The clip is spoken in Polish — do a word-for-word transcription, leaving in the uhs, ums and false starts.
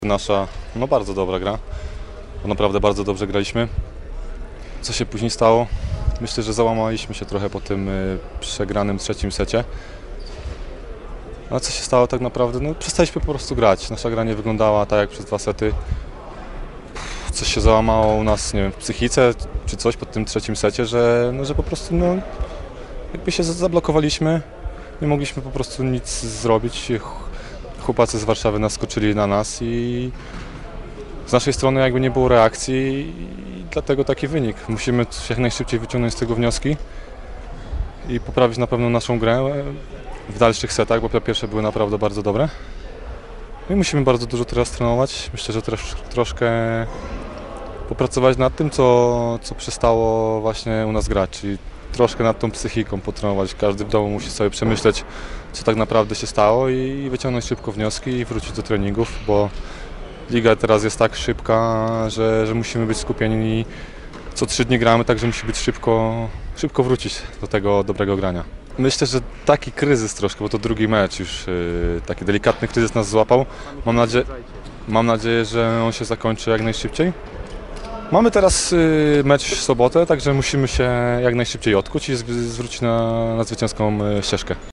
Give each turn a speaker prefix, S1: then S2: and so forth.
S1: Nasza, no bardzo dobra gra, bo naprawdę bardzo dobrze graliśmy. Co się później stało? Myślę, że załamaliśmy się trochę po tym y, przegranym trzecim secie. A co się stało tak naprawdę? No przestaliśmy po prostu grać. Nasza gra nie wyglądała tak jak przez dwa sety. Coś się załamało u nas, nie wiem, w psychice czy coś po tym trzecim secie, że, no, że po prostu no, jakby się zablokowaliśmy. Nie mogliśmy po prostu nic zrobić. Chłopacy z Warszawy naskoczyli na nas i z naszej strony jakby nie było reakcji i dlatego taki wynik. Musimy jak najszybciej wyciągnąć z tego wnioski i poprawić na pewno naszą grę w dalszych setach, bo te pierwsze były naprawdę bardzo dobre. I musimy bardzo dużo teraz trenować. Myślę, że też troszkę popracować nad tym, co, co przestało właśnie u nas grać, czyli troszkę nad tą psychiką potrenować. Każdy w domu musi sobie przemyśleć, co tak naprawdę się stało i wyciągnąć szybko wnioski i wrócić do treningów, bo liga teraz jest tak szybka, że, że musimy być skupieni i co trzy dni gramy, także musi być szybko, szybko wrócić do tego dobrego grania. Myślę, że taki kryzys troszkę, bo to drugi mecz już, yy, taki delikatny kryzys nas złapał. Mam, nadzie mam nadzieję, że on się zakończy jak najszybciej. Mamy teraz yy, mecz w sobotę, także musimy się jak najszybciej odkuć i zwrócić na, na zwycięską ścieżkę.